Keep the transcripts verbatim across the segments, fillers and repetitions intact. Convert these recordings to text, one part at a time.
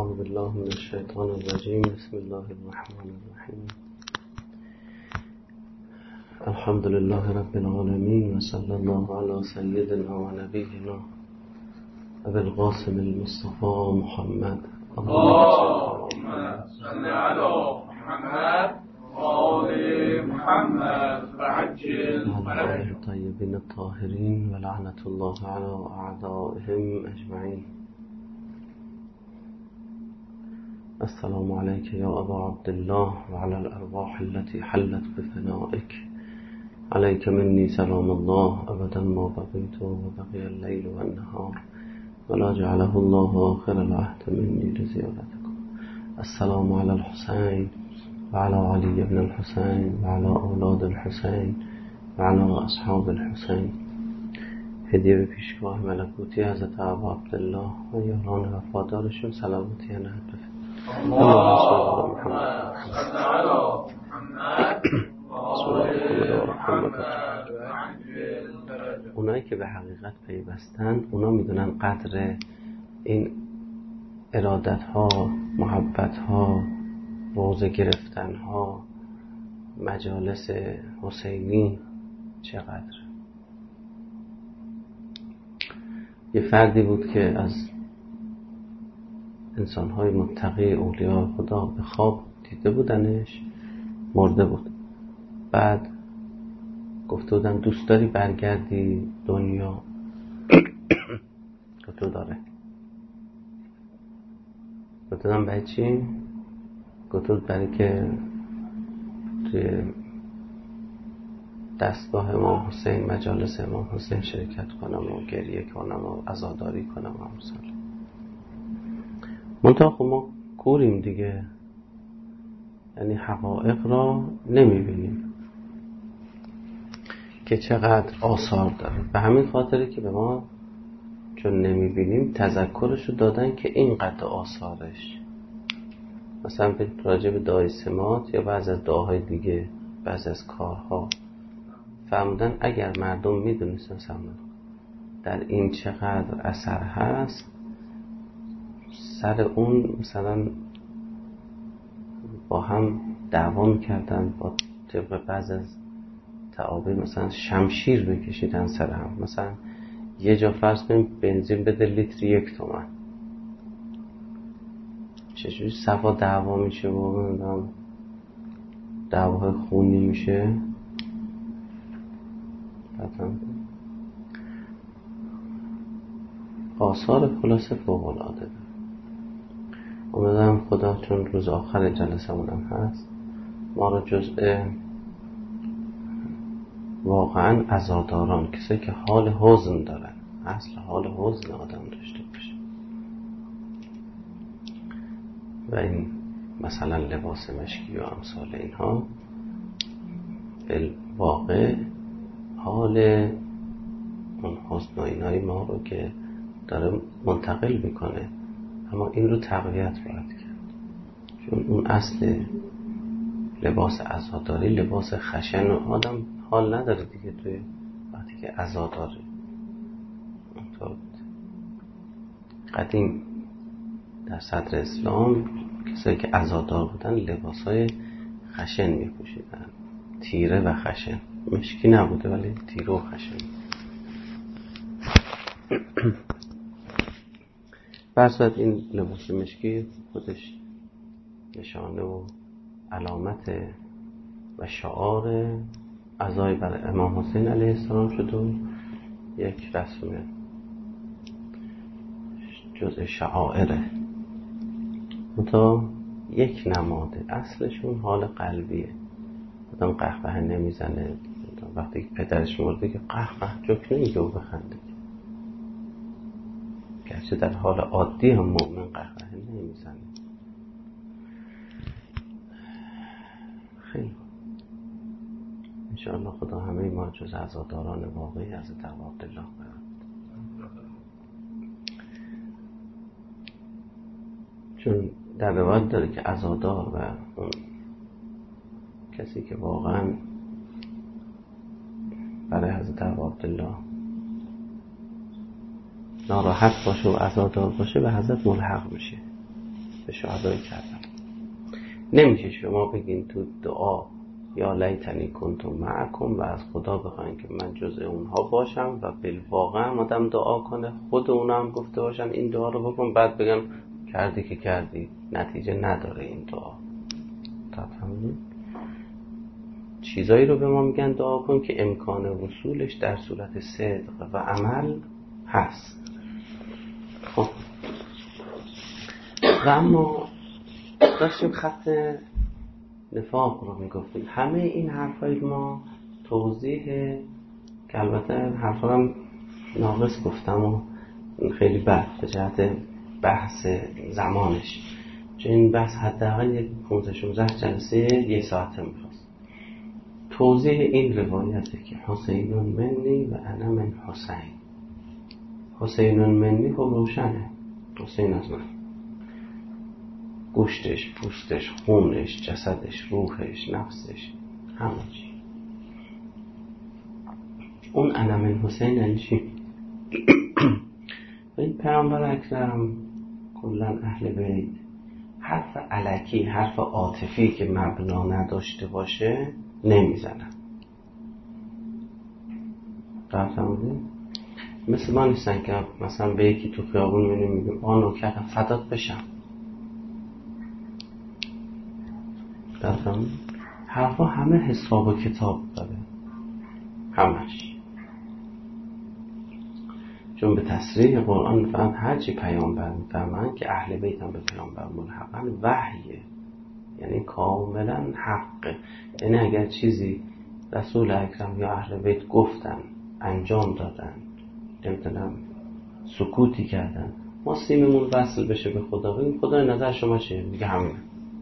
أعوذ بالله من الشيطان الرجيم. بسم الله الرحمن الرحيم. الحمد لله رب العالمين، وصلى الله على سيدنا ونبينا أبي القاسم المصطفى محمد. اللهم صل على محمد وآل محمد وعجل وعلى الطيبين الطاهرين، ولعنة الله على أعدائهم أجمعين. السلام عليك يا أبا عبد الله، وعلى الأرواح التي حلت بفنائك. عليك مني سلام الله أبدا ما بقيت وبقي الليل والنهار، ولا جعله الله آخر العهد مني لزيارتكم. السلام على الحسين وعلى علي بن الحسين وعلى أولاد الحسين وعلى أصحاب الحسين. هدیه به پیشگاه ملکوتی حضرت ابا عبدالله و یاران وفادارشون صلواتی نهد بفرمایید. اللهم صل على محمد وآل محمد وعجل فرجهم. اونایی که به حقیقت پیوستن اونا میدونن قدر این ارادت ها، محبت ها، روزه گرفتن ها، مجالس حسینی چقدر. یه فردی بود که از انسان‌های متقی اولیاء خدا به خواب دیده بودنش، مرده بود. بعد گفته بودن دوست داری برگردی دنیا؟ گفته داره. گفته بودن برای چی؟ گفته بود برای که توی دستگاه امام حسین، مجالس امام حسین شرکت کنم و گریه کنم و عزاداری کنم و امثال. منطقه خب ما کوریم دیگه، یعنی حقایق را نمیبینیم که چقدر آثار داره. به همین خاطره که به ما چون نمیبینیم تذکرشو دادن که اینقدر آثارش، مثلا راجع به دعای سمات یا بعض از دعاهای دیگه، بعض از کارها فرمودن اگر مردم میدونستن در این چقدر اثر هست، سر اون مثلا با هم دعوا میکردن، با طبق بعض از تعابیر مثلا شمشیر بکشیدن سر هم. مثلا یه جا فرض کنیم بنزین بده لیتر یک تومن، چجوری صفا دعوا میشه و دعواهای خونی میشه. آثار خلاصه فوق العاده. امیدوارم خدا چون روز آخر جلسه مونم هست ما رو جزء واقعا عزاداران، کسایی که حال حزن دارن، اصل حال حزن آدم داشته باشه. و این مثلا لباس مشکی و امثال اینها بالواقع حال اون حزن و اینهای ما رو که داره منتقل میکنه، اما این رو تقویت باید کرد. چون اون اصل لباس عزاداری لباس خشن و آدم حال نداره دیگه توی وقتی که عزاداره. قدیم در صدر اسلام کسایی که عزادار بودن لباسای خشن میپوشیدن، تیره و خشن، مشکی نبوده ولی تیره و خشن. برصد این لباس مشکی خودش نشانه و علامت و شعار عزای بر امام حسین علیه السلام شد و یک رسم جزء شعائره. متا یک نماده اصلشون حال قلبیه. آدم قهقه نمیزنه. وقتی پدرش مرده که قهقه جوک نمیگه و بخنده، گرچه در حال عادی هم مؤمن قهقه نمیزنه. خیلی انشاءالله خدا همه ما جز عزاداران واقعی از ابا عبدالله برد. چون در روایت داره که عزادار و اون کسی که واقعا برای حضرت ابا عبدالله ناراحت باشه و عزادار باشه به حضرت ملحق میشه. به شهدای کربلا. نمیشه شما بگین تو دعا یا لیتنی کنتم معکم و از خدا بخواین که من جزء اونها باشم و بالواقع آدم دعا کنه، خود اونا هم گفته باشن این دعا رو بکن، بعد بگم کردی که کردی، نتیجه نداره این دعا. تفهمید؟ چیزایی رو به ما میگن دعا کن که امکان وصولش در صورت صدق و عمل هست. خب و اما داشتیم خط نفاق رو میگفتیم. همه این حرفای ما توضیح که البته حرفا هم ناقص گفتم و خیلی بد به جهت بحث زمانش، چون این بحث حداقل یک پانزده شانزده جلسه یک ساعته میخواست. توضیح این روایته که حسینون منی و انا من حسین. حسینون منی خب روشنه، حسین از من، گوشتش، پوستش، خونش، جسدش، روحش، نفسش، همه چی. اون انا من حسین یعنی چی؟ این پیامبر اکرم کلن اهل بیت حرف الکی، حرف عاطفی که مبنا نداشته باشه نمیزنن. فهمیدی؟ مثل ما نیستن که مثلا به یکی تو خیابون میبینیم میگیم آ نوکرم فدات بشم. فهمیدی؟ حرفا همه حساب و کتاب داره، همش. چون به تصریح قرآن میفهمند هرچی پیامبر میفهمند که اهل بیت هم به پیامبر ملحقن وحیه، یعنی کاملا حقه. یعنی اگر چیزی رسول اکرم یا اهل بیت گفتن، انجام دادن، نمیدونم سکوتی کردن، ما سیممون وصل بشه به خدا بگیم خدا نظر شما چیه؟ میگه همینه.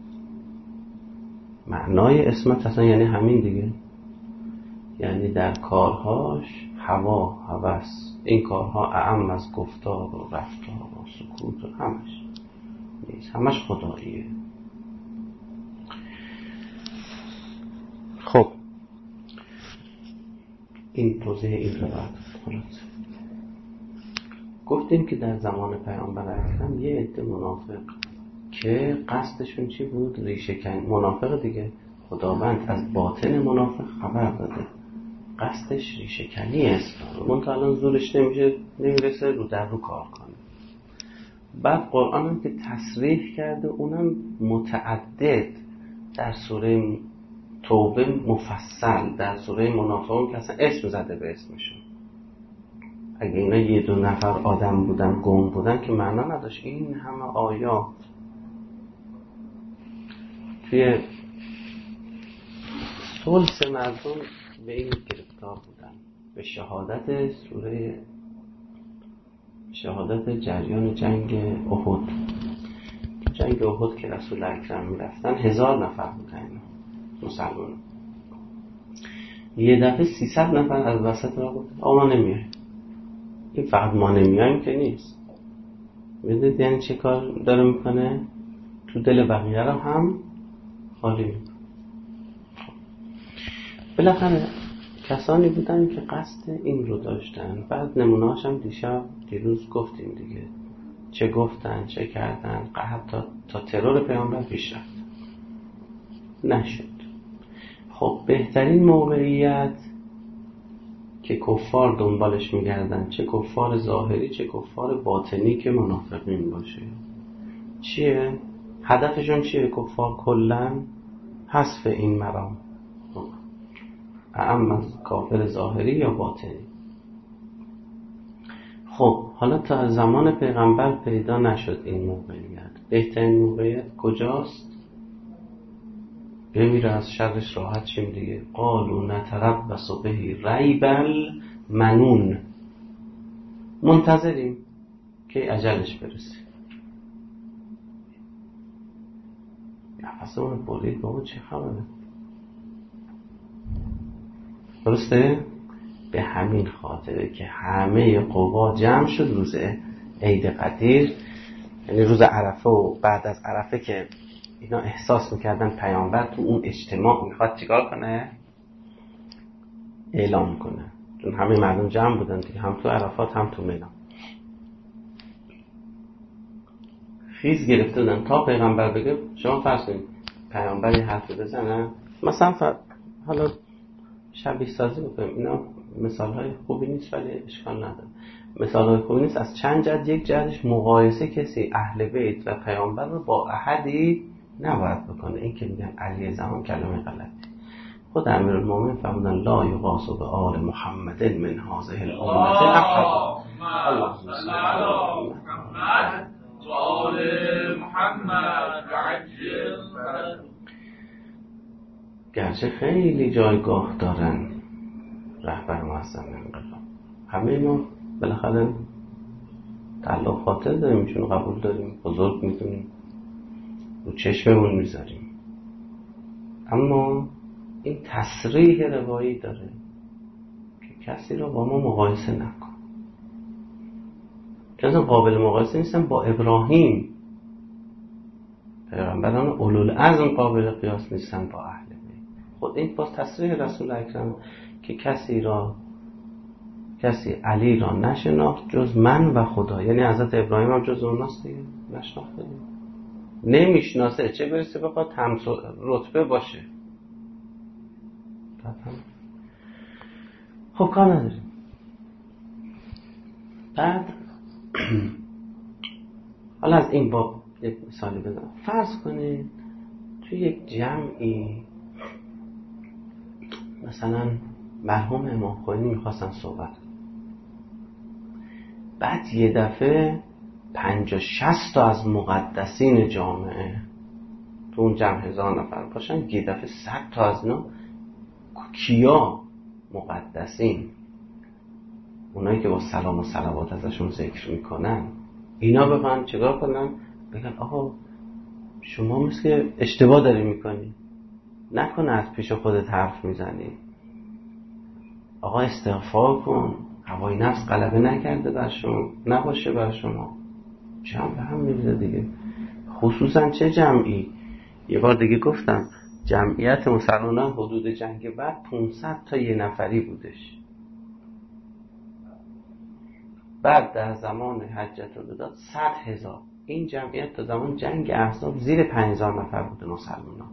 معنای اسمت اصلا یعنی همین دیگه، یعنی در کارهاش هوا، هوس، این کارها اعم از گفتار و رفتار و سکوت و همش نیست، همش خداییه. خب این توضیح این روایت. گفتیم که در زمان پیامبر اکرم یه عده منافق که قصدشون چی بود؟ ریشه کن. منافق دیگه خداوند از باطن منافق خبر داده، قصدش ریشه کنی اسلام، من تا الان زورش نمیشه، نمیرسه رو در رو کار کنه. بعد قرآن هم که تصریح کرده، اونم متعدد، در سوره توبه مفصل، در سوره منافقون که اصلا اسم زده به اسمشون. اگه اینا یه دو نفر آدم بودن گم بودن که معنا نداشت این همه آیات. توی ثلث مردم به این گرفتار بودن، به شهادت سوره شهادت جریان جنگ احد. جنگ احد که رسول اکرم میرفتن هزار نفر بودن مسلمان، یه دفعه سیصد نفر از وسط را گفت آقا ما نمیایم. این فقط ما نمیایم که نیست، میدونید یعنی چه کار داره میکنه؟ تو دل بقیه را هم خالی میکنه. بالاخره کسانی بودن که قصد این رو داشتن. بعد نمونه‌هاش هم دیشب دیروز گفتیم دیگه، چه گفتن چه کردن، حتی تا ترور پیامبر پیش رفت نشد. خب بهترین موقعیت که کفار دنبالش میگردن، چه کفار ظاهری چه کفار باطنی که منافقین باشه، چیه؟ هدفشون چیه؟ کفار کلن حذف این مرام، اعم از کافر ظاهری یا باطنی. خب حالا تا زمان پیغمبر پیدا نشد این موقعیت. بهترین موقعیت کجاست؟ بمیره از شرش راحت شیم دیگه. قالوا نتربص به ریب المنون، منتظریم که اجلش برسه. نفسمون برید بابا چه خبره؟ درسته؟ به همین خاطره که همه قوا جمع شد روز عید قدیر، یعنی روز عرفه، و بعد از عرفه که اینا احساس میکردن پیامبر تو اون اجتماع میخواد چیکار کنه؟ اعلام کنه. چون همه مردم جمع بودن دیگه، هم تو عرفات هم تو مینا. خیز گرفته بودن تا پیغمبر بگه. شما فرض کنید پیامبری حرف بزنن مثلا ف... حالا شبیه سازی بکنیم، اینا مثال های خوبی نیست ولی اشکال نداره، مثال های خوبی نیست. از چند جد یک جدش مقایسه کسی اهل بیت و پیامبر رو با احدی نباید بکنه. این که میگن علی زمان کلمه غلطی. خود امیرالمومنین فرمودن لا یقاس به آل محمد من هذه الامه احد. اللهم صل علی محمد و آل محمد عجل. گرچه خیلی جایگاه دارن رهبر معظم انقلاب، همه ما بالاخره تعلق خاطر داریم، چون قبول داریم، بزرگ میدونیم، رو چشممون میذاریم، اما این تصریح روایی داره که کسی رو با ما مقایسه نکن. چون قابل مقایسه نیستن با ابراهیم، پیغمبران اولوالعزم قابل قیاس نیستن با اهل بیت. خود این باز تصریح رسول اکرم که کسی را کسی علی را نشناخت جز من و خدا، یعنی حضرت ابراهیم هم جز اوناست دیگه، نشناخته دیگه، نمیشناسه، چه برسه بخواد هم رتبه باشه. خب کار نداریم. بعد حالا از این باب یک مثالی بزنم. فرض کنید توی یک جمعی مثلا مرحوم امام خمینی میخواستن صحبت، بعد یه دفعه پنجاه شصت تا از مقدسین جامعه تو اون جمع هزار نفر باشن، یه دفعه صد تا از اینا کیا مقدسین، اونایی که با سلام و صلوات ازشون ذکر میکنن، اینا بخوان چگاه کنن؟ بگن آقا شما مثل اشتباه داری میکنی، نکنه از پیش خودت حرف میزنی، آقا استغفار کن، هوای نفس غلبه نکرده بر شما، نباشه بر شما. جمع به هم میریزه دیگه. خصوصا چه جمعی؟ یه بار دیگه گفتم جمعیت مسلمانان حدود جنگ بعد پانصد تا یه نفری بودش. بعد در زمان حجت الوداع صد هزار. این جمعیت تا زمان جنگ احزاب زیر پنج هزار نفر بوده مسلمانان.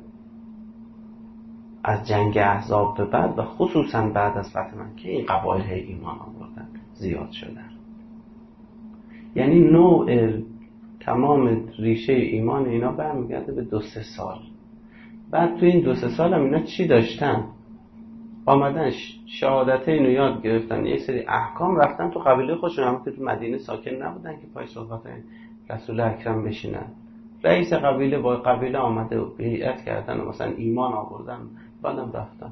از جنگ احزاب به بعد و خصوصا بعد از فتح مکه این قبایل ایمان آوردن، زیاد شدن. یعنی نوع تمام ریشه ایمان اینا برمیگرده به دو سه سال. بعد تو این دو سه سال هم اینا چی داشتن؟ آمدن شهادتین رو یاد گرفتن، یک سری احکام، رفتن تو قبیله خودشون، هم که تو مدینه ساکن نبودن که پای صحبت رسول اکرم بشینن. رئیس قبیله با قبیله آمده و بیعت کردن و مثلا ایمان آوردن، بعدم رفتن.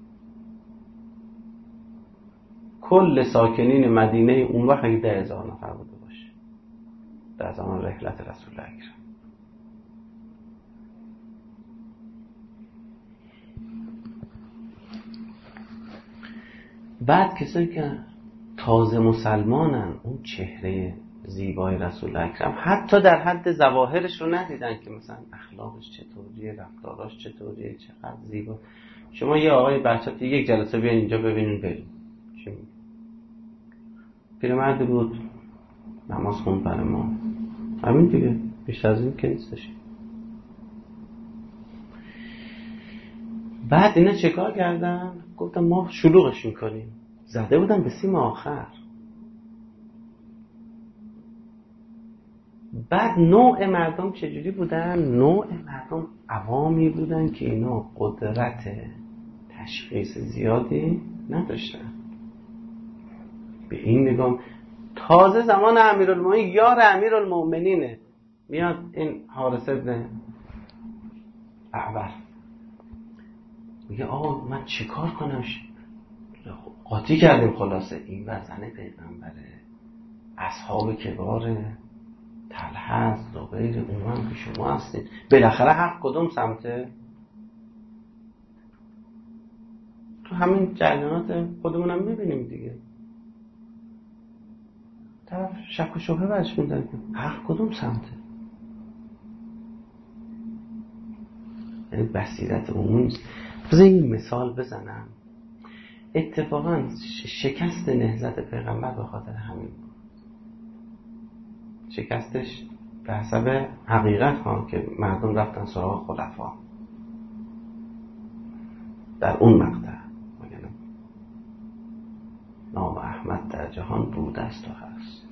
کل ساکنین مدینه اون وقت اگه ده هزار نفر بوده باشه در زمان رحلت رسول اکرم. بعد کسایی که تازه مسلمانن، اون چهره زیبای رسول اکرم حتی در حد ظواهرش رو ندیدن که مثلا اخلاقش چطوریه، رفتاراش چطوریه، چقدر زیبا. شما یه آقای بچه یک جلسه بیان اینجا ببینین بریم، چی میگه؟ پیرمردی بود، نماز خوند برای ما، همین دیگه، بیشتر از این که نیستش. بعد اینا چه کار کردن؟ گفتن ما شلوغش میکنیم. زده بودن به سیم آخر. بعد نوع مردم چجوری بودن؟ نوع مردم عوامی بودن که اینا قدرت تشخیص زیادی نداشتن. به این نگاه تازه زمان امیرالمومنین، یار امیرالمومنینه، میاد این حارث ابن اعور میگه آقا من چی کار کنم؟ قاطی کردیم خلاصه. این وزنه پیغمبره، اصحاب کباره، طلحه، زبیر، اون هم که شما هستید، بالاخره حق کدوم سمته؟ تو همین جریانات خودمونم میبینیم دیگه، طرف شک و شبهه برش میدن که حق کدوم سمته. یعنی بصیرت عمومی نیست. بذار این مثال بزنم. اتفاقا شکست نهضت پیغمبر به خاطر همین بود. شکستش به حسب حقیقت ها که مردم رفتن سراغ خلفا در اون مقطع. نام احمد در جهان بود است و هست.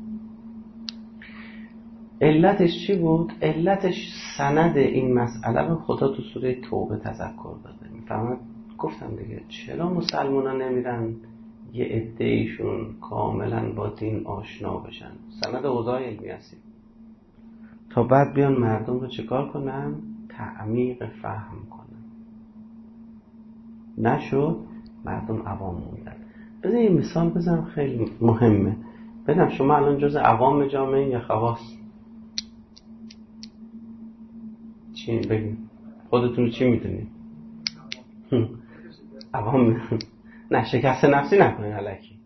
علتش چی بود؟ علتش سند این مسئله رو خدا تو سوره توبه تذکر داده. میفهمد؟ گفتم دیگه چرا مسلمان ها نمیرن یه عده ایشون کاملا با دین آشنا بشن، سند اوضاع علمی هستی، تا بعد بیان مردم رو چکار کنن؟ تعمیق فهم کنن. نشد، مردم عوام موندن. بذار یه مثال بزنم خیلی مهمه. بدم شما الان جز عوام جامعه یا خواص؟ چی بگیم؟ خودتون رو چی میدونید؟ عوام. نه شکست نفسی نکنید الکی.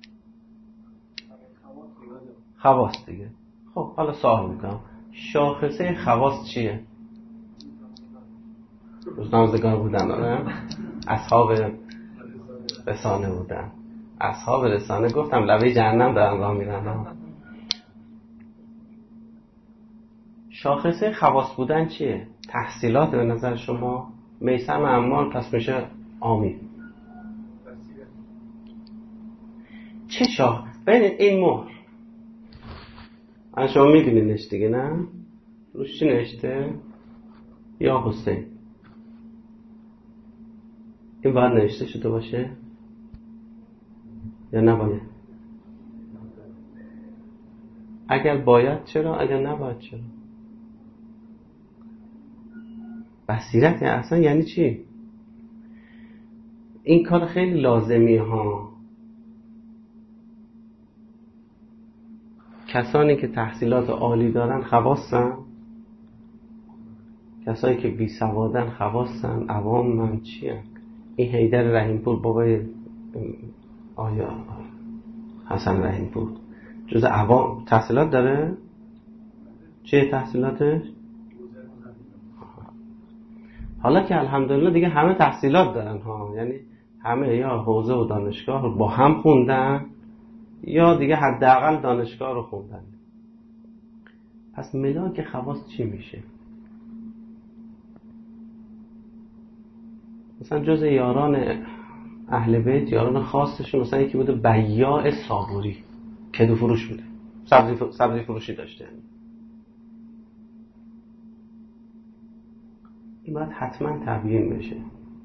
خواص دیگه. خب حالا سوال میکنم، شاخصه خواص چیه؟ روزنامه‌نگار بودن، آره؟ اصحاب رسانه بودن. اصحاب رسانه گفتم لبه جهنم دارن راه میرن. شاخصه خواص بودن چیه؟ تحصیلات. به نظر شما میثم عمار پس میشه عامی. چه شاخ؟ ببینید این مهر الان شما میبینینش دیگه، نه؟ روش چی نوشته؟ یا حسین. این باید نوشته شده باشه یا نباید؟ اگر باید چرا؟ اگر نباید چرا؟ بصیرت اصلا یعنی چی؟ این کار خیلی لازمی ها. کسانی که تحصیلات عالی دارن خواصن، کسایی که بی سوادن خواصن، عوام من چی هست؟ این حیدر رحیمپور بابای آیا حسن رحیمپور جز عوام تحصیلات داره؟ چیه تحصیلاتش؟ حالا که الحمدلله دیگه همه تحصیلات دارن ها، یعنی همه یا حوزه و دانشگاه رو با هم خوندن یا دیگه حداقل دانشگاه رو خوندن. پس ملاک خواص چی میشه؟ مثلا جز یاران اهل بیت، یاران خاصشون مثلا یکی بوده بیاع صابوری، کدو فروش بوده، سبزی, ف... سبزی فروشی داشته. این باید حتما تبیین بشه.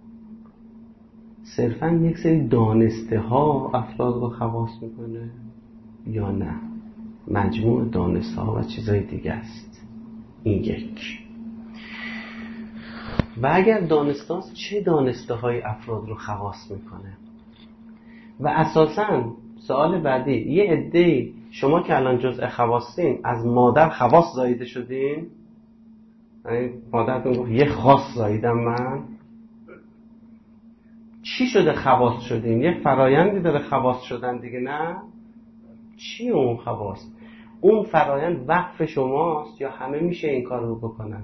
صرفا یک سری دانسته ها افراد رو خواص میکنه یا نه مجموع دانسته ها و چیزای دیگه است؟ این یک. و اگر دانسته هاست چه دانسته های افراد رو خواص میکنه؟ و اساساً سوال بعدی، یه عده شما که الان جزء خواصین از مادر خواص زاییده شدین، یعنی مادرتون گفت یه خاص زاییدم من، چی شده خواص شدین؟ یه فرایندی داره خواص شدن دیگه، نه؟ چی اون خواص؟ اون فرایند وقف شماست یا همه میشه این کار رو بکنن؟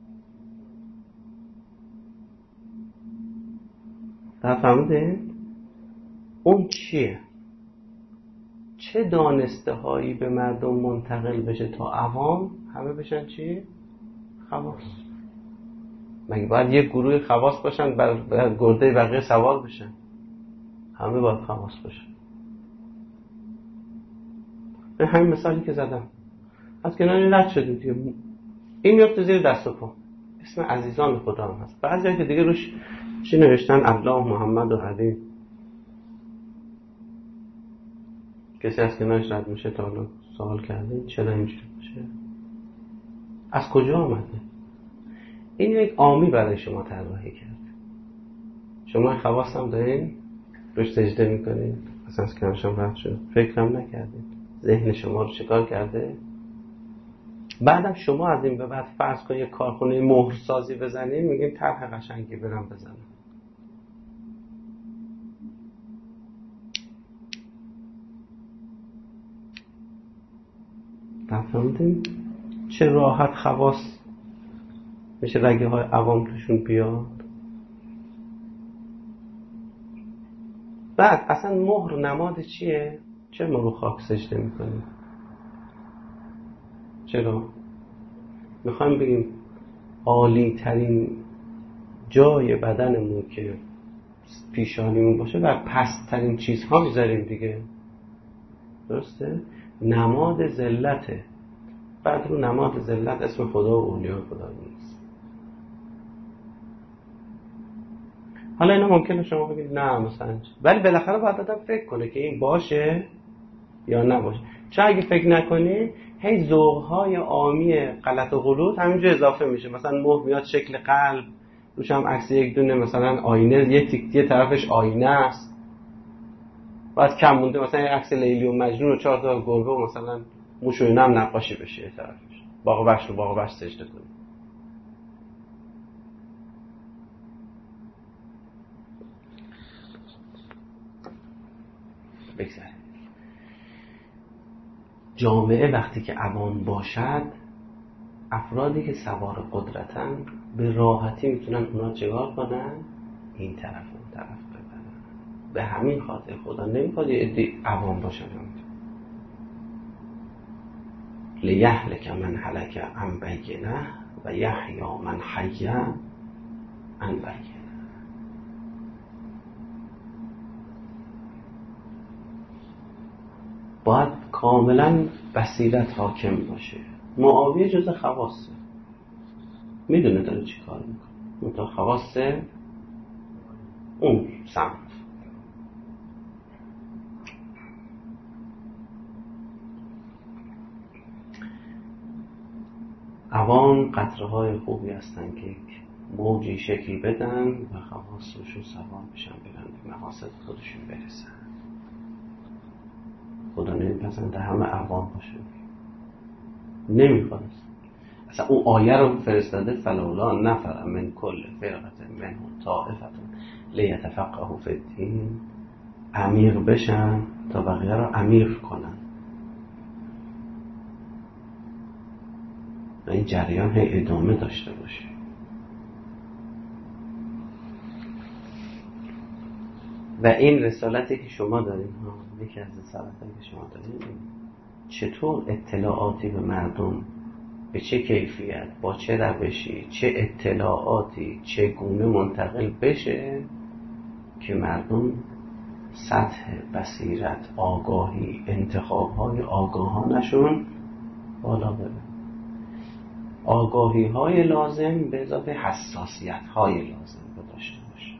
فهمیده؟ اون چیه؟ چه دانسته هایی به مردم منتقل بشه تا عوام همه بشن چی؟ خواص. مگه باید یک گروه خواص باشن بر گرده بقیه سوار بشن؟ همه باید خواص باشن. به همین مثالی که زدم از کناری رد شدیم دیگه، این میفته زیر دست و پا. اسم عزیزان خدا هم هست. بعضی جایی که دیگه روش چی نوشتن؟ الله محمد و علی. کسی از کنارش رد میشه تا حالا سوال کرده چرا اینجوری میشه؟ از کجا آمده؟ این یک عامی برای شما طراحی کرده. شما خواص هم دارین روش سجده میکنین، اصلا از کنارش هم رد شد، فکرم نکردین، ذهن شما رو چکار کرده؟ بعدم شما از این به بعد فرض کنید یک کارخونه مهرسازی بزنید، میگین طرح قشنگی برام بزنم. فهمیدین چه راحت خواص میشه رگه های عوام توشون بیاد؟ بعد اصلا مهر نماد چیه؟ چرا ما رو خاک سجده میکنیم؟ چرا؟ میخوایم بگیم عالی ترین جای بدنمون که پیشانیمون باشه و پست ترین چیزها میذاریم دیگه. درسته؟ نماد ذلته. بعد رو نماد ذلت اسم خدا و اولیاء خدا نیست. حالا اینا ممکنه شما بگید نه مثلا، ولی بالاخره باید آدم فکر کنه که این باشه یا نباشه. چون اگه فکر نکنی هی ذوق‌های عامی غلط و غلط همینجا اضافه میشه. مثلا مهر میاد شکل قلب، روش هم عکس یک دونه مثلا آینه، یه تیک یه طرفش آینه است. بعد کم مونده مثلا یه عکس لیلی و مجنون و چهار تا گربه و مثلا موش و اینا هم نقاشی بشه یه طرفش. باغ وحش رو باغ وحش سجده کنه. بگذاریم. جامعه وقتی که عوام باشد، افرادی که سوار قدرتن به راحتی میتونن اونا چگاه کنن؟ این طرف اون طرف ببرن. به همین خاطر خدا نمیخواد یه عده عوام باشن. لیهلک من هلک عن بینه و یحیی من حی عن بینه. باید کاملا بصیرت حاکم باشه. معاویه جز خواصه، میدونه داره چی کار میکنه، منتها خواصه اون سمت. عوام قطره های خوبی هستن که یک موجی شکل بدن و خواص روشون سوار بشن، برن به مقاصد خودشون برسن. خدا نمیپسنده همه عوام باشه، نمیخواد. اصلا اون آیه رو فرستاده فلولا نفر من کل فرقت منهم طائفة لیتفقهوا فی الدین، عمیق بشن تا بقیه رو عمیق کنن. و این جریان هی ادامه داشته باشه. و این رسالتی که شما دارین ها، یکی از رسالتایی که شما دارین، چطور اطلاعاتی به مردم به چه کیفیت، با چه روشی، چه اطلاعاتی چگونه منتقل بشه که مردم سطح بصیرت، آگاهی، انتخاب‌های آگاهانشون بالا بره. آگاهی‌های لازم به اضافه حساسیت‌های لازم داشته باشه.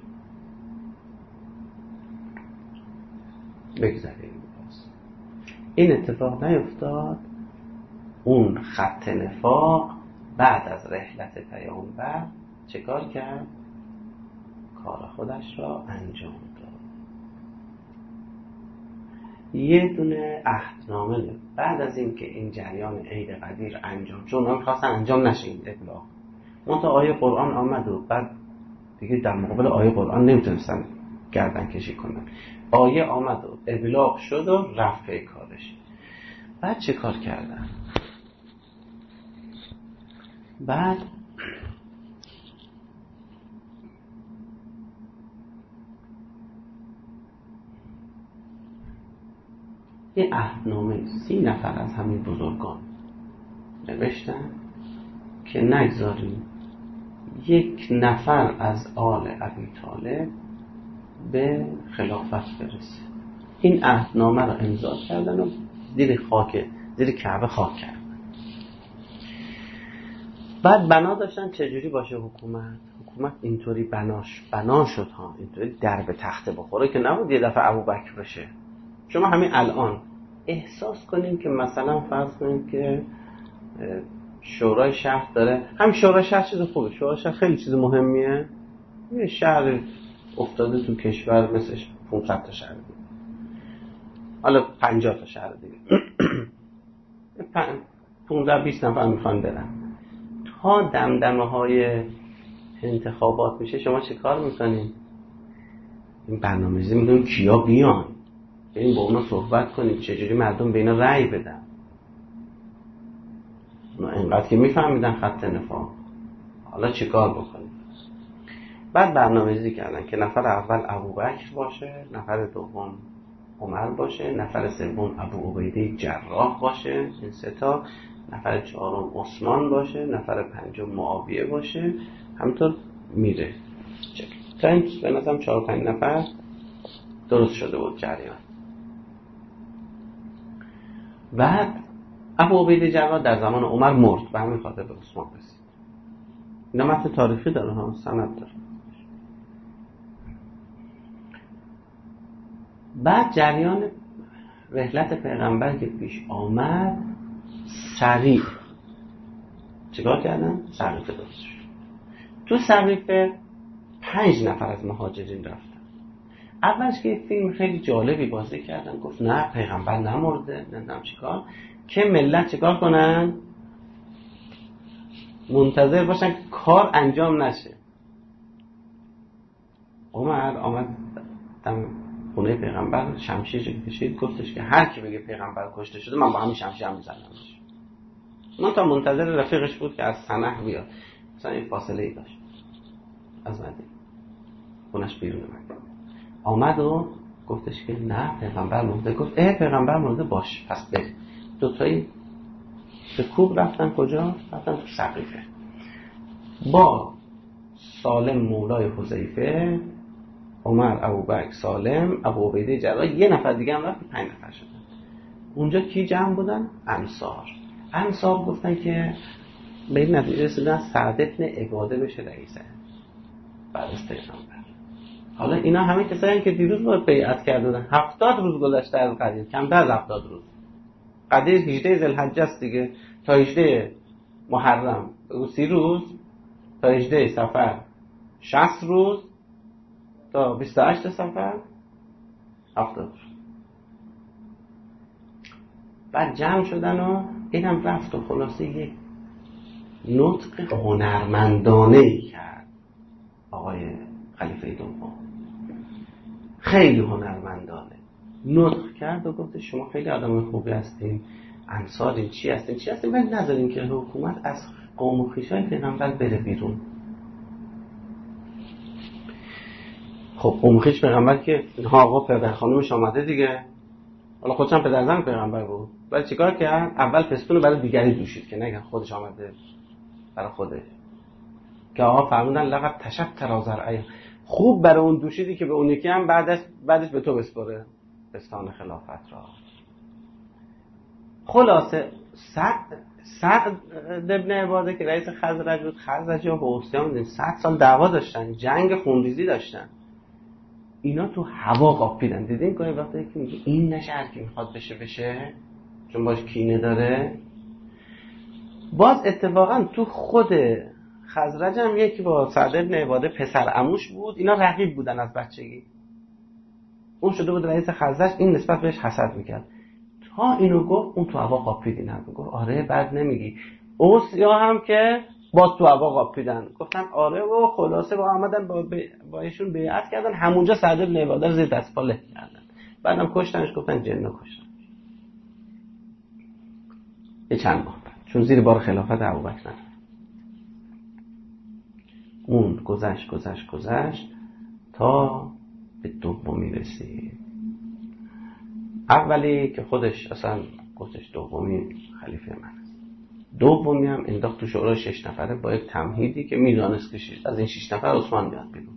بگذاریم باز این اتفاق نیفتاد. اون خط نفاق بعد از رحلت پیامبر چه کار کرد؟ کار خودش را انجام داد. یه دونه عهدنامه بعد از این که این جریان عید قدیر انجام، چون هم خواستن انجام نشه این ابلاغ، منتها آیه قرآن آمد و بعد دیگه در مقابل آیه قرآن نمیتونستن گردن کشی کنن. آیه آمد و ابلاغ شد و رفت پی کارش. بعد چه کار کردن؟ بعد یه عهدنامه سی نفر از همین بزرگان نوشتن که نگذاریم یک نفر از آل ابی طالب به خلافت برسه. این عهدنامه رو امضا کردن و زیر خاک زیر کعبه خاک کردن. بعد بنا داشتن چجوری باشه حکومت. حکومت اینطوری بناش بنا شد ها، اینطوری در به تخته بخوره که نبود یه دفعه ابوبکر بشه. شما همین الان احساس کنیم که مثلا فرض کنیم که شورای شهر داره، همین شورای شهر چیز خوبه، شورای شهر خیلی چیز مهمیه. یه شهر افتاده تو کشور مثل پانصد تا شهر دیگه، حالا پنجاه تا شهر دیگه، پانزده بیست نفر میخوان برن، تا دمدمه های انتخابات میشه شما چه کار میکنین؟ این برنامه‌ریزی میکنین کیا بیان، بریم با اونا صحبت کنیم چجوری مردم به اینا رأی بدن. اونا اینقدر که میفهمیدن خط نفاق، حالا چه کار بکنیم؟ بعد برنامه‌ریزی کردن که نفر اول ابوبکر باشه، نفر دوم عمر باشه، نفر سوم ابو عبیده جراح باشه، این سه تا، نفر چهارم عثمان باشه، نفر پنجم معاویه باشه، همینطور میره تا این به نظرم چهار پنج نفر درست شده بود جریان. بعد ابو عبیده جراح در زمان عمر مرد، به همین خاطر به عثمان رسید. اینا متن تاریخی داره ها، سند داره. بعد جریان رحلت پیغمبر که پیش آمد، سریع چیکار کردن؟ سقیفه درست شد. تو سقیفه پنج نفر از مهاجرین رفتن. اولش که فیلم خیلی جالبی بازی کردن، گفت نه پیغمبر نمرده، نمیدونم چیکار، که ملت چیکار کنن؟ منتظر باشن کار انجام نشه. عمر آمد دم خونه پیغمبر، شمشیر کشید، گفتش که هر کی بگه پیغمبر کشته شده من با همین شمشیر هم میزنمش. من تا منتظر رفیقش بود که از سنح بیاد، مثلا این فاصله ای داشت از مدینه، خونش بیرون مکه. آمد و گفتش که نه پیغمبر مرده. گفت اه پیغمبر مرده، باش پس بریم. دوتایی به کوب رفتن. کجا؟ رفتن تو سقیفه با سالم مولای حذیفه، عمر، ابوبکر، سالم، ابو عبیده جراح، یه نفر دیگه هم رفت، پنج نفر شدن. اونجا کی جمع بودن؟ انصار. انصار گفتن که به این نتیجه رسیدن سعد بن عباده بشه رئیسه بعد از پیغمبر. حالا اینا همه کسایی که دیروز باید بیعت کرده بودن. هفتاد روز گذشته از قضیه، کمتر از هفتاد روز. قضیه هجده ذوالحجه است دیگه، تا هجده محرم سی روز، تا هجده صفر شصت روز، تا بیست و هشت صفر هفتاد روز. بعد جمع شدن و اینم رفت و خلاصه یک نطق هنرمندانه‌ای کرد آقای خلیفه دوم. خیلی هنرمندانه نطق کرد و گفت شما خیلی آدم خوبی هستین، انصارین، چی هستین چی هستین، ولی نذارین که حکومت از قوم و خویشای پیغمبر بره بیرون. خب قوم و خویش پیغمبر که ها آقا پدر خانومش آمده دیگه، حالا خودش هم پدر زن پیغمبر بود، ولی چیکار کرد؟ اول پستون برای دیگری دوشید که نگن خودش آمده برای خودش، که آقا فرمودن لقد تشتر ازرعی، خوب برای اون دوشیدی که به اون یکی هم بعدش بعدش به تو بسپره پستان خلافت را. خلاصه سعد سعد ابن عباده که رئیس خزرج بود، خزرج ها با اوسیان بودن، صد سال دعوا داشتن، جنگ خونریزی داشتن، اینا تو هوا قاپیدن. دیدین که وقتی که میگه این نشه هر کی میخواد بشه بشه چون باش کینه داره. باز اتفاقا تو خود خزرج هم یکی با سعد ابن عباده پسر عموش بود، اینا رقیب بودن از بچگی، اون شده بود رئیس خزرج، این نسبت بهش حسد میکرد. تا اینو گفت اون تو هوا قاپید. اینا گفت آره بعد نمیگی. اوسیا هم که باز تو هوا قاپیدن، گفتن آره و خلاصه با آمدن با با ایشون بیعت کردن. همونجا سعد ابن عباده رو زیر دست پا له کردن، بعدم کشتنش، گفتن جنو کشتن. یه چند ماه بعد، چون زیر بار خلافت ابوبکر نه. اون گذشت گذشت گذشت تا به دومی رسید. اولی که خودش اصلا گفتش دومی خلیفه من است، دومی هم انداخت تو شورای شش نفره با یک تمهیدی که میدانست که از این شش نفر عثمان میاد بیرون.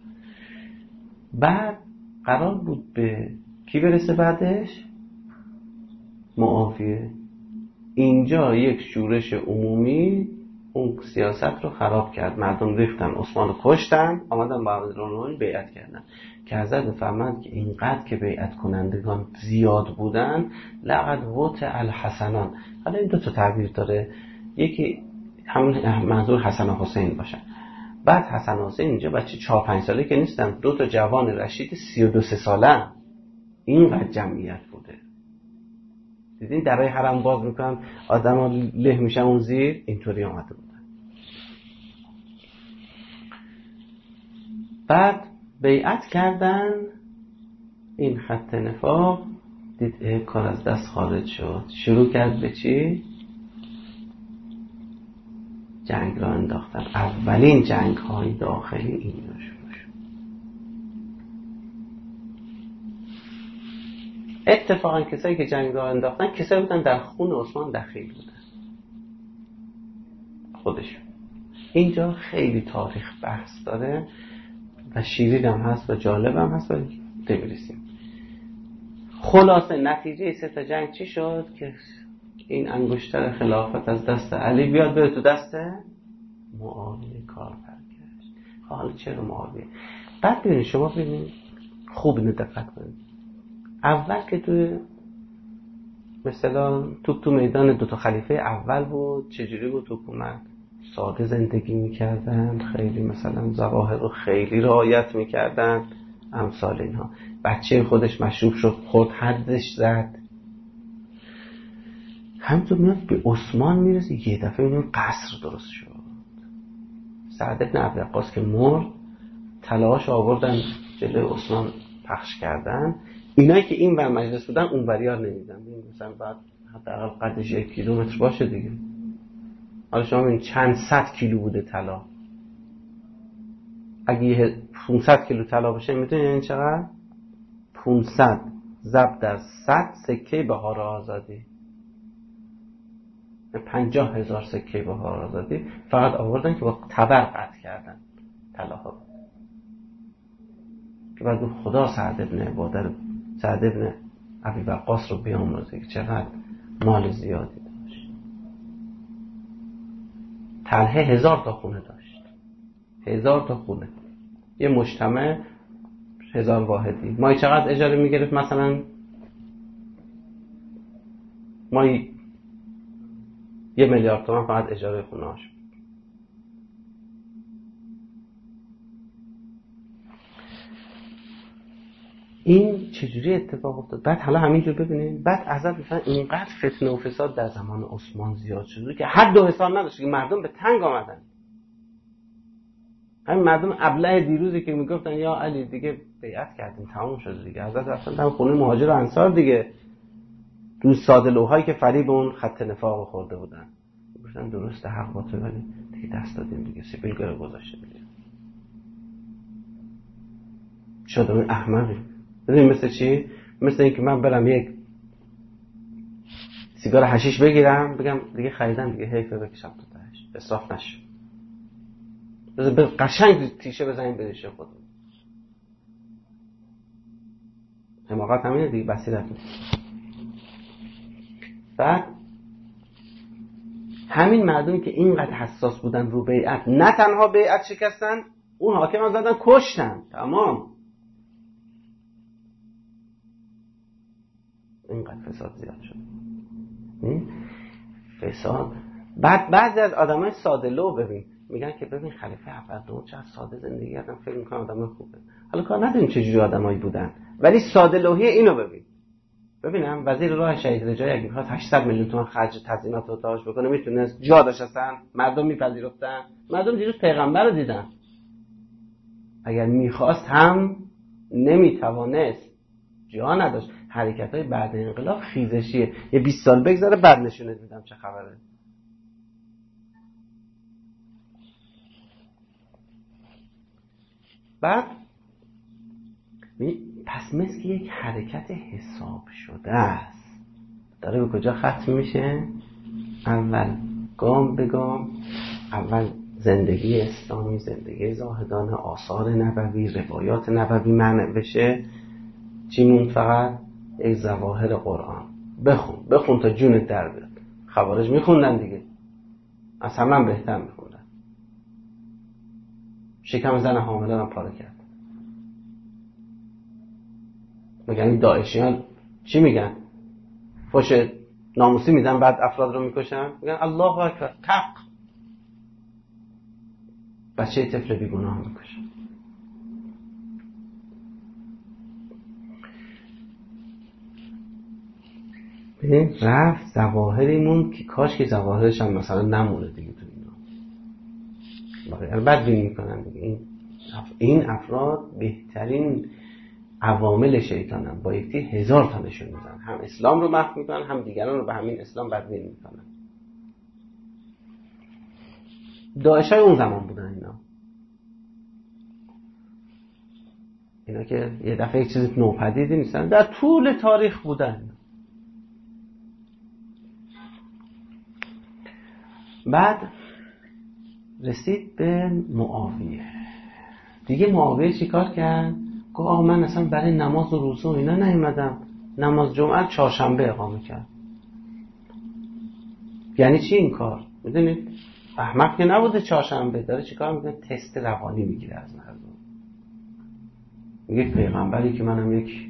بعد قرار بود به کی برسه بعدش؟ معاویه. اینجا یک شورش عمومی اون سیاست رو خراب کرد، مردم ریختن، عثمان رو کشتن، آمدن با امیرالمومنین بیعت کردن که حضرت فرمود که اینقدر که بیعت کنندگان زیاد بودن لقد وطئ الحسنان. حالا این دو تا تعبیر داره، یکی همون منظور حسن و حسین باشه. بعد حسن و حسین اینجا بچه چهار پنج ساله که نیستن، دو تا جوان رشید سی و دو سه ساله، اینقدر جمعیت بوده. دیدین درای حرم باز میکنن آدم ها له میشن اون زیر، اینطوری آمده بودن. بعد بیعت کردن، این خط نفاق دید کار از دست خارج شد، شروع کرد به چی؟ جنگ را انداختن. اولین جنگ های داخلی این را شروع شد. اتفاقا کسایی که جنگ را انداختن کسایی بودن در خون عثمان دخیل بودن. خودش. اینجا خیلی تاریخ بحث داره و شیرین هم هست و جالب هم هست و نمی‌رسیم. خلاصه نتیجه سه تا جنگ چی شد که این انگشتر خلافت از دست علی بیاد بره تو دست معاویه کار برگشت. حالا چرا معاویه؟ بعد ببینید شما ببینید خوب اینو دقت کنید. اول که تو مثلا تو تو میدان دو تا خلیفه اول بود، چجوری بود حکومت؟ ساده زندگی میکردن، خیلی مثلا ظواهر رو خیلی رعایت میکردن، امثال اینها. بچه خودش مشروب شد، خود حدش زد. همینطور میاد به عثمان میرسه، یه دفعه میاد قصر درست شد. سعد بن ابووقاص که مرد، طلاهاش آوردن جلوی عثمان پخش کردن. اینایی که این ور مجلس بودن اون وریار نمیدن. مثلا بعد حداقل قدش یک کیلومتر باشه دیگه. حالا شما ببین چند صد کیلو بوده طلا. اگه پانصد کیلو طلا باشه میدونید یعنی چقدر؟ پانصد ضرب در صد سکه بهار آزادی. پنجاه هزار سکه بهار آزادی فقط آوردن که با تبر قطع کردن طلاها. که بعد خدا سعد ابن عباده سعد ابن ابووقاص رو بیامرزه که چقدر مال زیادی داشت. طلحه هزار تا خونه داشت، هزار تا خونه. یه مجتمع هزار واحدی. ما چقدر اجاره میگرفت؟ مثلا ما یه میلیارد تومان فقط اجاره خونه هاش. این چجوری اتفاق افتاد؟ بعد حالا همینجور ببینید، بعد ازت مثلا اینقدر فتنه و فساد در زمان عثمان زیاد شده که حد و حساب نداشت که مردم به تنگ آمدن. همین مردم ابله دیروزی که میگفتن یا علی دیگه بیعت کردیم تمام شده دیگه، حضرت رفتن در خونه مهاجر و انصار دیگه، دوست ساده لوحایی که فریب اون خط نفاق خورده بودن، گفتن درسته حق با تو، ولی دیگه دست دادیم دیگه، سیبیل گره گذاشته دیگه. شدم احمقی. ببین مثل چی؟ مثل این که من برم یک سیگار حشیش بگیرم بگم دیگه خریدم دیگه حیفه بکشم تو تهش، اسراف نشه. بذار قشنگ تیشه بزنیم بدیشه خودمون. حماقت همینه دیگه، بصیرت نیست. بعد همین مردمی که اینقدر حساس بودن رو بیعت، نه تنها بیعت شکستن، اون حاکم هم زدن کشتن. تمام. اینقدر فساد زیاد شد. فساد. بعد بعضی از آدمای ساده لو ببین میگن که ببین خلیفه اول دوم چقدر ساده زندگی کردن، فکر میکنن آدمای خوبه. حالا کار نداریم چه جوری آدمایی بودن، ولی ساده لوحی اینو ببین. ببینم وزیر راه شهید رجایی اگه می‌خواست هشتصد میلیون تومان خرج تزیینات و تاج بکنه میتونست، جا داشت اصلا، مردم میپذیرفتن. مردم دیروز پیغمبر رو دیدن. اگر میخواست هم نمیتوانست، جا نداشت. حرکت‌های بعد انقلاب خیزشیه. یه بیست سال بگذره بعد نشونت میدم چه خبره. بعد پس مثل که یک حرکت حساب شده است. داره به کجا ختم میشه؟ اول گام به گام، اول زندگی اسلامی، زندگی زاهدانه، آثار نبوی، روایات نبوی معنی بشه. چی مون؟ فقط یک ظواهر قرآن. بخون بخون تا جونت در بیاد. خوارج میخوندن دیگه، از همه هم بهتر میخوندن. شکم زن حامله هم پاره کرد. میگن این داعشیان چی میگن؟ فوش ناموسی میدن بعد افراد رو میکشن. میگن الله اکبر، تق بچه طفل بیگناه میکشن. ببین رفت ظواهریمون که کاش که ظواهرش هم مثلا نمونه دیگه تو اینا. بعد بین میکنن دیگه. این این افراد بهترین عوامل شیطانن، با یکی هزار تا نشون میدن، هم اسلام رو محو میکنن هم دیگران رو به همین اسلام بدبین میکنن. داعشای اون زمان بودن اینا. اینا که یه دفعه یک چیز نوپدیدی نیستن، در طول تاریخ بودن. بعد رسید به معاویه. دیگه معاویه چی کار کرد؟ گفت آقا من اصلا برای نماز و روزه و اینا نیومدم، نماز جمعه چهارشنبه اقامه کرد. یعنی چی این کار؟ میدونید احمق که نبوده، چهارشنبه داره چی کار میکنه؟ تست روانی میگیره از مردم. میگه پیغمبری که منم یک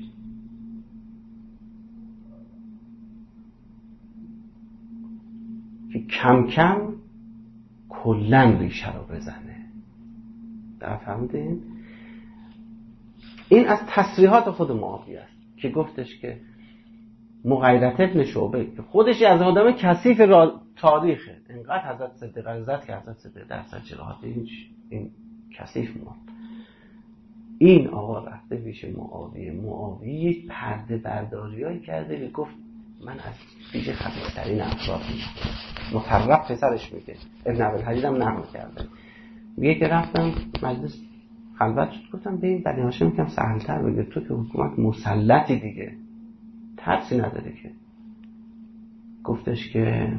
که کم کم کلن ریشه رو بزنه. در فهمیدین؟ این از تصریحات خود معاویه است که گفتش که مغیرت ابن شعبه که خودش از آدم کثیف تاریخه، انقدر حضرت صدیق عزت که حضرت صدیق در سجلات این, این کثیف مرد. این آقا رفته پیش معاویه، معاویه یک پرده برداریایی کرده که گفت من از پیش خفیفترین افراد مطرف پسرش میگه، ابن عبدالحدید هم نقل کرده، میگه که رفتم مجلس خلوت شد، گفتم به این بنی هاشم کم سهلتر بگه، تو که حکومت مسلطی دیگه ترسی نداره که. گفتش که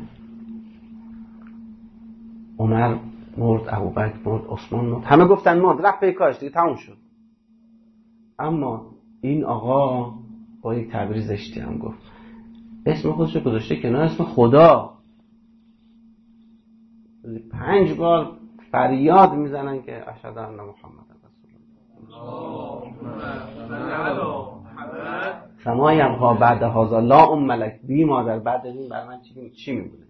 عمر مرد، ابوبکر مرد، عثمان مرد، همه گفتن مرد، رفت به کارش دیگه تموم شد. اما این آقا با یک تعبیر زشتی هم گفت، اسم خودش رو گذاشته کنار اسم خدا. پنج بار فریاد میزنن که اشهد ان محمد رسول الله. سمای ابها بعد هذا لا ام ملک، بی مادر بعد از این بر من چی چی میمونه؟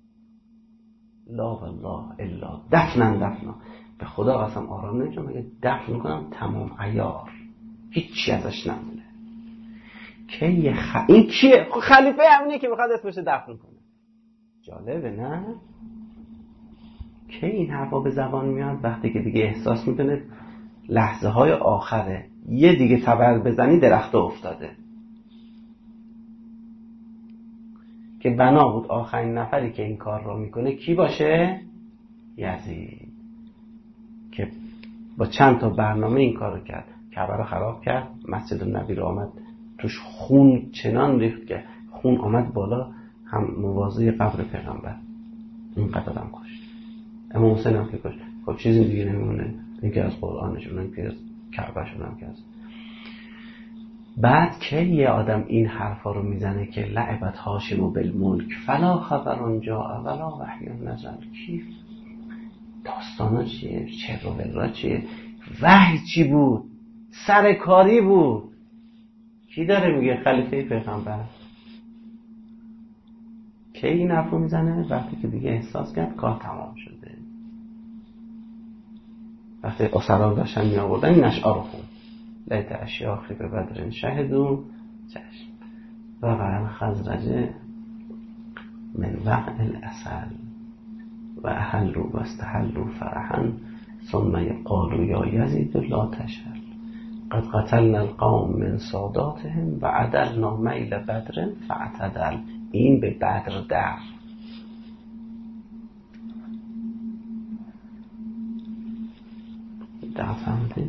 لا والله الا دفنن دفنا، به خدا قسم آرام نمیشم اگه دفن میکنم تمام عیار هیچی ازش نمونه. کی خ... این کیه؟ خلیفه همینه که میخواد اسمش دفن کنه. جالبه نه؟ کی این حرفا به زبان میاد؟ وقتی که دیگه احساس میکنه لحظه های آخره، یه دیگه تبر بزنی درخت افتاده. که بنا بود آخرین نفری که این کار رو میکنه کی باشه؟ یزید، که با چند تا برنامه این کار رو کرد، کعبه رو خراب کرد، مسجد نبی رو آمد توش خون چنان ریخت که خون آمد بالا، هم موازی قبر پیغمبر، این قدر هم کشت. امام حسین هم که کشت. خب چیزی دیگه نمیمونه، این که از قرآنشون، این که از کعبهشون هم که از. بعد که یه آدم این حرفا رو میزنه که لعبت هاشم بالملک فلا خبران جا ولا وحی نزل، کیف داستانا چیه؟ چه رو بلرا چیه؟ وحی چی بود؟ سرکاری بود. کی داره میگه؟ خلیفه پیغمبر. کی این حرف رو میزنه؟ وقتی که دیگه احساس کرد کار تمام شده. وقتی اسرا داشتن می آوردن این اشعار رو خوند، لیت اشیاخی به بدرین شهدون چشم و غیر خزرج من وقع الاسل و احلو و استحلو فرحا ثم یقالو یا یزید لا تشهل قد قتلنا القوم من ساداتهم و عدلنا میل بدر فاعتدل. این به بدر در در فهمده.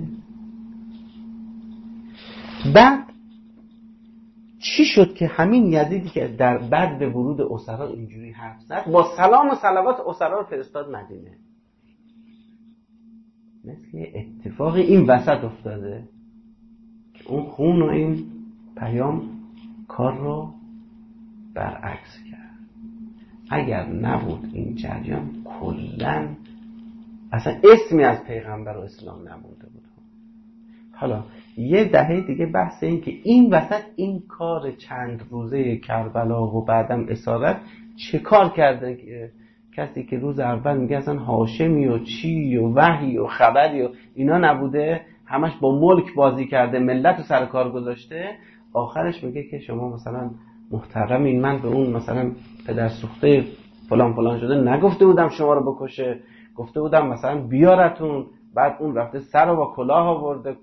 بعد چی شد که همین یزیدی که در بعد به ورود اسرا اینجوری حرف زد، با سلام و صلوات اسرا رو فرستاد مدینه؟ مثل اتفاقی این وسط افتاده که اون خون و این پیام کار رو برعکس کرد. اگر نبود این جریان کلاً اصلا اسمی از پیغمبر و اسلام نمونده بود. حالا یه دهه دیگه بحث این که این وسط این کار چند روزه کربلا و بعدم اسارت چه کار کرده که کسی که روز اول میگه اصلا هاشمی و چی و وحی و خبری و اینا نبوده، همش با ملک بازی کرده، ملت رو سر کار گذاشته، آخرش میگه که شما مثلا محترمین، من به اون مثلا پدر سوخته فلان فلان شده نگفته بودم شما رو بکشه، گفته بودم مثلا بیارتون، بعد اون رفته سر رو با کلاه آورده.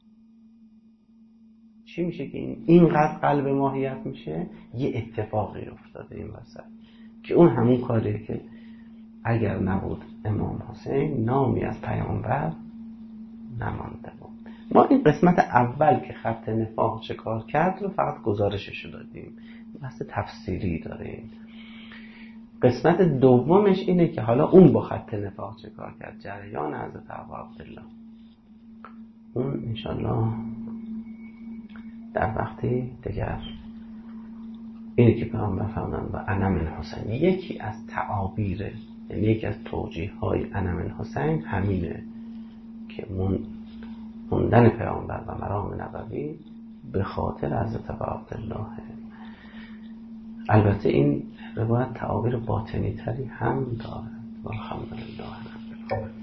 چی میشه که این اینقدر قلب ماهیت میشه؟ یه اتفاقی افتاده این وسط که اون همون کاریه که اگر نبود امام حسین نامی از پیامبر نمانده بود. ما این قسمت اول که خط نفاق چه کار کرد رو فقط گزارشش دادیم، بحث تفسیری داریم. قسمت دومش اینه که حالا اون با خط نفاق چه کار کرد، جریان حضرت ابا عبدالله. اون انشالله در وقتی دیگر. اینه که پیامبر فرمودن و انا من حسین. یکی از تعابیر، یعنی یکی از توجیه های انا من حسین همینه که موندن پیامبر و مرام نبوی به خاطر حضرت ابا عبدالله. البته این روایت تعابیر باطنی تری هم دارد. والحمدلله رب العالمین.